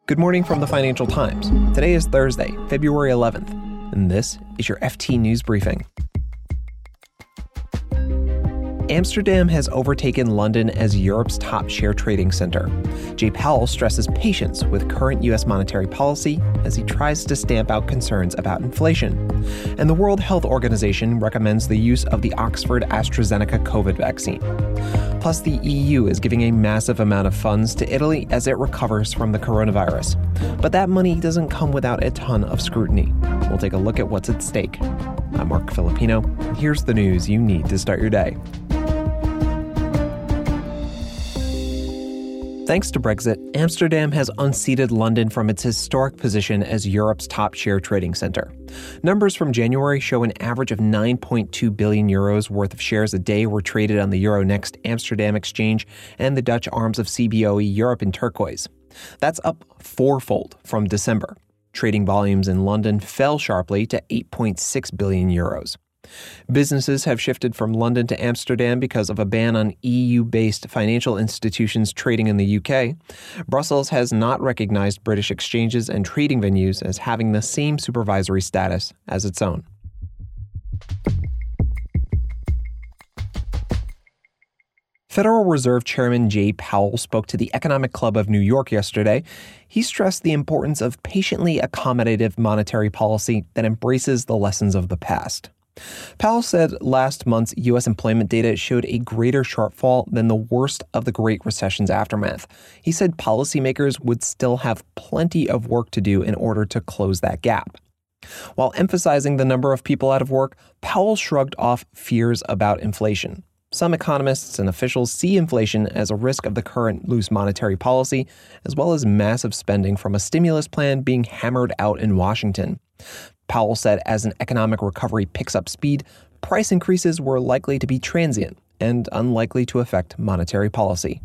Good morning from the Financial Times. Today is Thursday, February 11th, and this is your FT News Briefing. Amsterdam has overtaken London as Europe's top share trading center. Jay Powell stresses patience with current U.S. monetary policy as he tries to stamp out concerns about inflation. And the World Health Organization recommends the use of the Oxford-AstraZeneca COVID vaccine. Plus, the EU is giving a massive amount of funds to Italy as it recovers from the coronavirus. But that money doesn't come without a ton of scrutiny. We'll take a look at what's at stake. I'm Mark Filipino. Here's the news you need to start your day. Thanks to Brexit, Amsterdam has unseated London from its historic position as Europe's top share trading center. Numbers from January show an average of 9.2 billion euros worth of shares a day were traded on the Euronext Amsterdam exchange and the Dutch arms of CBOE Europe in turquoise. That's up fourfold from December. Trading volumes in London fell sharply to 8.6 billion euros. Businesses have shifted from London to Amsterdam because of a ban on EU-based financial institutions trading in the UK. Brussels has not recognized British exchanges and trading venues as having the same supervisory status as its own. Federal Reserve Chairman Jay Powell spoke to the Economic Club of New York yesterday. He stressed the importance of patiently accommodative monetary policy that embraces the lessons of the past. Powell said last month's U.S. employment data showed a greater shortfall than the worst of the Great Recession's aftermath. He said policymakers would still have plenty of work to do in order to close that gap. While emphasizing the number of people out of work, Powell shrugged off fears about inflation. Some economists and officials see inflation as a risk of the current loose monetary policy, as well as massive spending from a stimulus plan being hammered out in Washington. Powell said as an economic recovery picks up speed, price increases were likely to be transient and unlikely to affect monetary policy.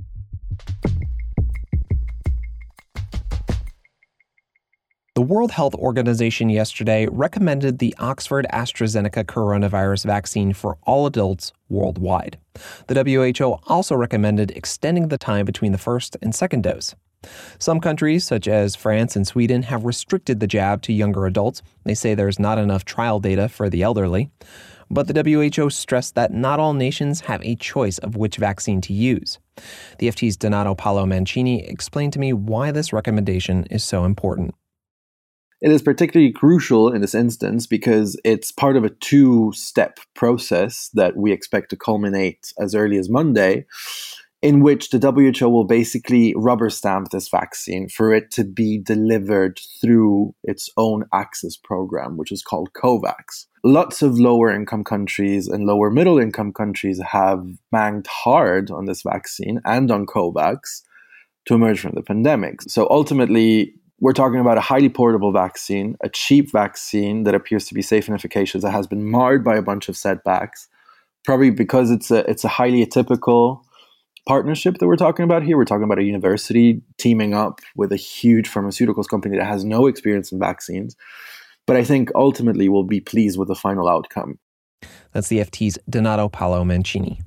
The World Health Organization yesterday recommended the Oxford-AstraZeneca coronavirus vaccine for all adults worldwide. The WHO also recommended extending the time between the first and second dose. Some countries, such as France and Sweden, have restricted the jab to younger adults. They say there's not enough trial data for the elderly. But the WHO stressed that not all nations have a choice of which vaccine to use. The FT's Donato Paolo Mancini explained to me why this recommendation is so important. It is particularly crucial in this instance because it's part of a two-step process that we expect to culminate as early as Monday, in which the WHO will basically rubber stamp this vaccine for it to be delivered through its own access program, which is called COVAX. Lots of lower income countries and lower middle income countries have banged hard on this vaccine and on COVAX to emerge from the pandemic. So ultimately, we're talking about a highly portable vaccine, a cheap vaccine that appears to be safe and efficacious, that has been marred by a bunch of setbacks, probably because it's a highly atypical partnership that we're talking about here. We're talking about a university teaming up with a huge pharmaceuticals company that has no experience in vaccines. But I think ultimately we'll be pleased with the final outcome. That's the FT's Donato Paolo Mancini.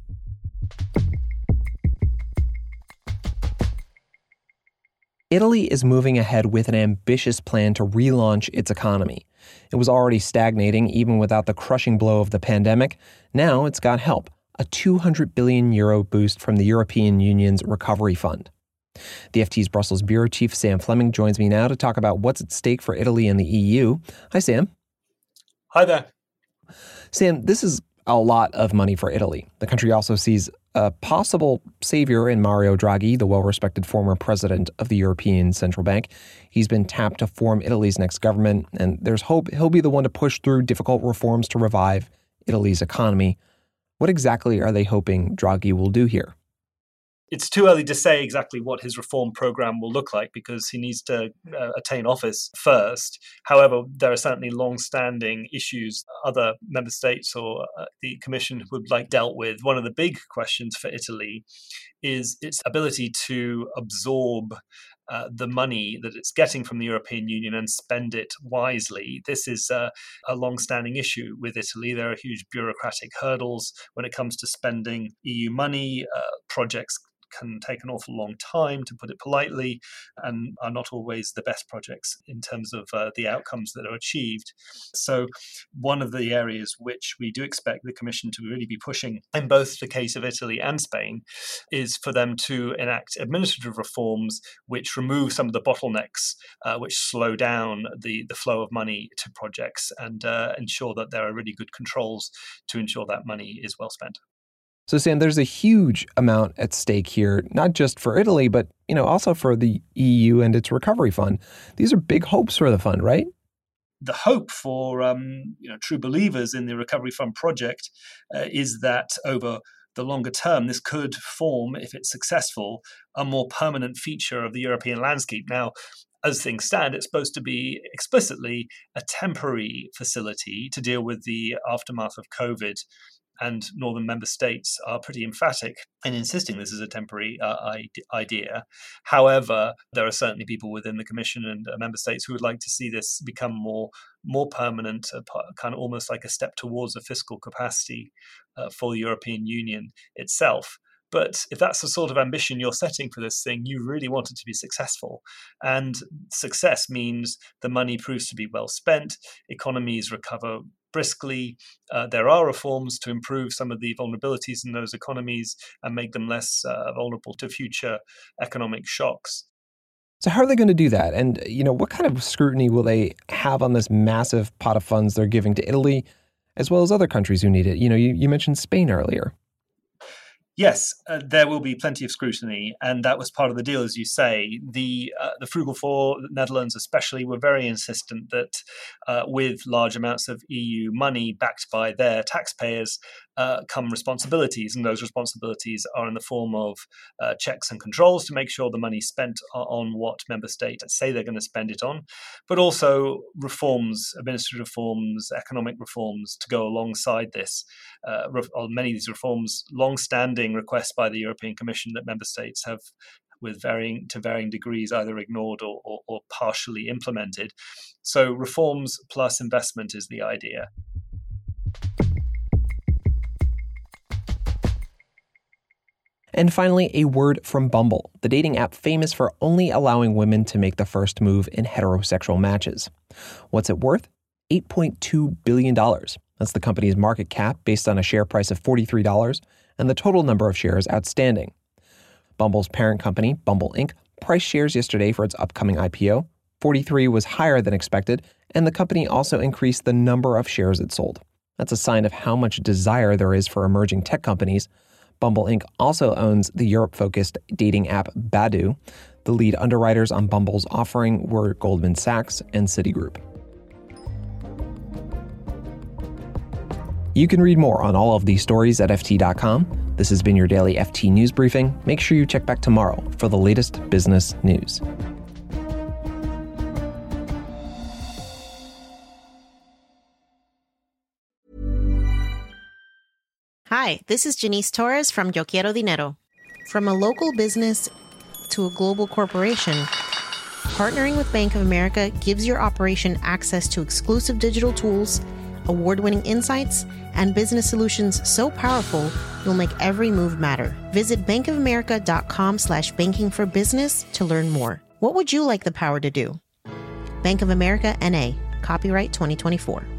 Italy is moving ahead with an ambitious plan to relaunch its economy. It was already stagnating even without the crushing blow of the pandemic. Now it's got help. A 200 billion euro boost from the European Union's Recovery Fund. The FT's Brussels bureau chief Sam Fleming joins me now to talk about what's at stake for Italy and the EU. Hi, Sam. Hi there. Sam, this is a lot of money for Italy. The country also sees a possible savior in Mario Draghi, the well-respected former president of the European Central Bank. He's been tapped to form Italy's next government, and there's hope he'll be the one to push through difficult reforms to revive Italy's economy. What exactly are they hoping Draghi will do here? It's too early to say exactly what his reform program will look like because he needs to attain office first. However, there are certainly long-standing issues other member states or the Commission would like dealt with. One of the big questions for Italy is its ability to absorb the money that it's getting from the European Union and spend it wisely. This is a long-standing issue with Italy. There are huge bureaucratic hurdles when it comes to spending EU money. Projects can take an awful long time, to put it politely, and are not always the best projects in terms of the outcomes that are achieved. So one of the areas which we do expect the Commission to really be pushing in both the case of Italy and Spain is for them to enact administrative reforms which remove some of the bottlenecks which slow down the flow of money to projects and ensure that there are really good controls to ensure that money is well spent. So, Sam, there's a huge amount at stake here, not just for Italy, but also for the EU and its recovery fund. These are big hopes for the fund, right? The hope for true believers in the Recovery Fund project is that over the longer term, this could form, if it's successful, a more permanent feature of the European landscape. Now, as things stand, it's supposed to be explicitly a temporary facility to deal with the aftermath of COVID. And northern member states are pretty emphatic in insisting this is a temporary idea. However, there are certainly people within the Commission and member states who would like to see this become more permanent, kind of almost like a step towards a fiscal capacity for the European Union itself. But if that's the sort of ambition you're setting for this thing, you really want it to be successful. And success means the money proves to be well spent, economies recover briskly. There are reforms to improve some of the vulnerabilities in those economies and make them less vulnerable to future economic shocks. So how are they going to do that? And, what kind of scrutiny will they have on this massive pot of funds they're giving to Italy, as well as other countries who need it? You mentioned Spain earlier. Yes, there will be plenty of scrutiny, and that was part of the deal, as you say. The Frugal Four, Netherlands especially, were very insistent that with large amounts of EU money backed by their taxpayers come responsibilities, and those responsibilities are in the form of checks and controls to make sure the money spent on what member states say they're going to spend it on, but also reforms, administrative reforms, economic reforms to go alongside this. Many of these reforms, long-standing requests by the European Commission that member states have with varying degrees either ignored or partially implemented. So reforms plus investment is the idea. And finally, a word from Bumble, the dating app famous for only allowing women to make the first move in heterosexual matches. What's it worth? $8.2 billion. That's the company's market cap based on a share price of $43 and the total number of shares outstanding. Bumble's parent company, Bumble Inc., priced shares yesterday for its upcoming IPO. 43 was higher than expected, and the company also increased the number of shares it sold. That's a sign of how much desire there is for emerging tech companies. Bumble Inc. also owns the Europe-focused dating app Badoo. The lead underwriters on Bumble's offering were Goldman Sachs and Citigroup. You can read more on all of these stories at FT.com. This has been your daily FT News Briefing. Make sure you check back tomorrow for the latest business news. Hi, this is Janice Torres from Yo Quiero Dinero. From a local business to a global corporation, partnering with Bank of America gives your operation access to exclusive digital tools, award-winning insights, and business solutions so powerful you'll make every move matter. Visit bankofamerica.com/banking for business to learn more. What would you like the power to do? Bank of America, N.A., copyright 2024.